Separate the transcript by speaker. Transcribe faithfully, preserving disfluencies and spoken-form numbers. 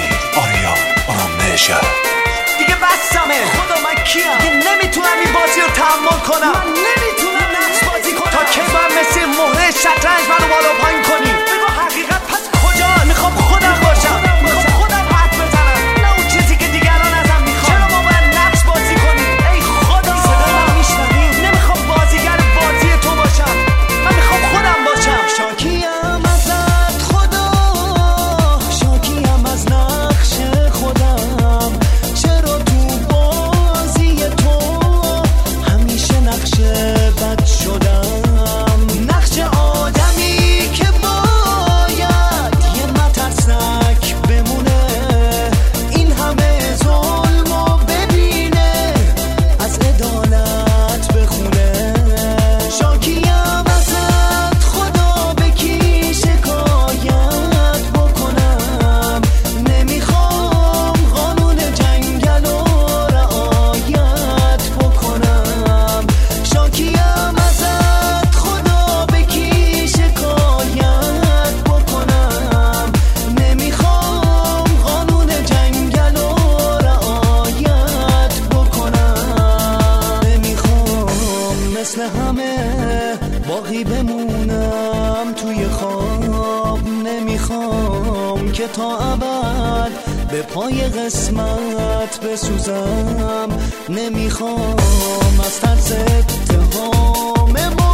Speaker 1: آریا آرامنشا
Speaker 2: دیگه بسمه. خدا من کیم؟ دیگه نمیتونم این بازی رو تحمل کنم. من نمیتونم نقش بازی کنم. تا کی باید مثل مهره شطرنج منو بالا پایین کنی؟ بگو حقیقت پس کجا؟ میخوام خودم باشم. میخوام خودم حد بزنم، نه اون چیزی که دیگران ازم میخوان. چرا ما باید نقش بازی کنیم؟ ای خدا صدا من میشنوی؟ نمیخوام بازیگر بازی تو باشم، من میخوام خودم باشم. شاکیم ازت خدا، شاکیم از نقش خودم. چرا تو بازی تو همیشه نقش بد شدم؟ نقش آدمی که باید یه مترسک بمونه، این همه ظلم و ببینه، از عدالت بخونه. شاکیم ازت خدا، به کی شکایت بکنم؟ نمیخوام قانون جنگل رو رعایت بکنم. شاکیم ازت خدا، به کی شکایت بکنم؟ نمیخوام قانون جنگل رو رعایت بکنم. نمیخوام مثل همه باقی بمونم توی خواب. نمیخوام که تا ابد به پای قسمت بسوزم. نمیخوام از ترس اتهام